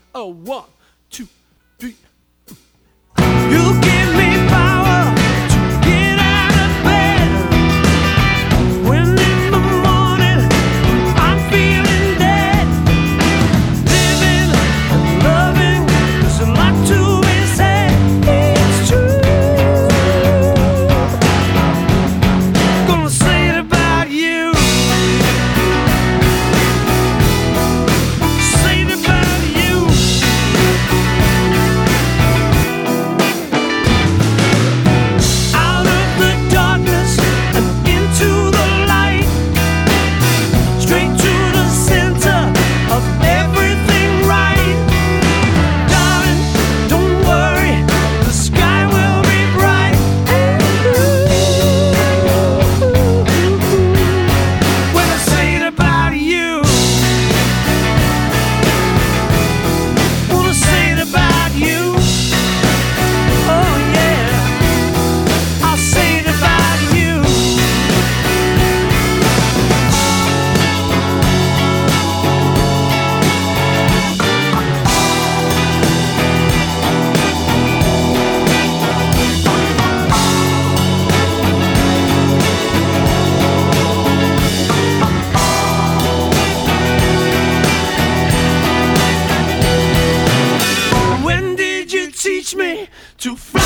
A one, two, three. You give me power to get out of bed. When in the morning I'm feeling dead. Living and loving, there's a lot to be said. It's true. Gonna say it about you. Say it about you. Out of the darkness and into the light, straight to the center of everything right. Darling, don't worry, the sky will be bright. When I say it about you, wanna say it about you. Oh yeah, I'll say it about you. When did you teach me to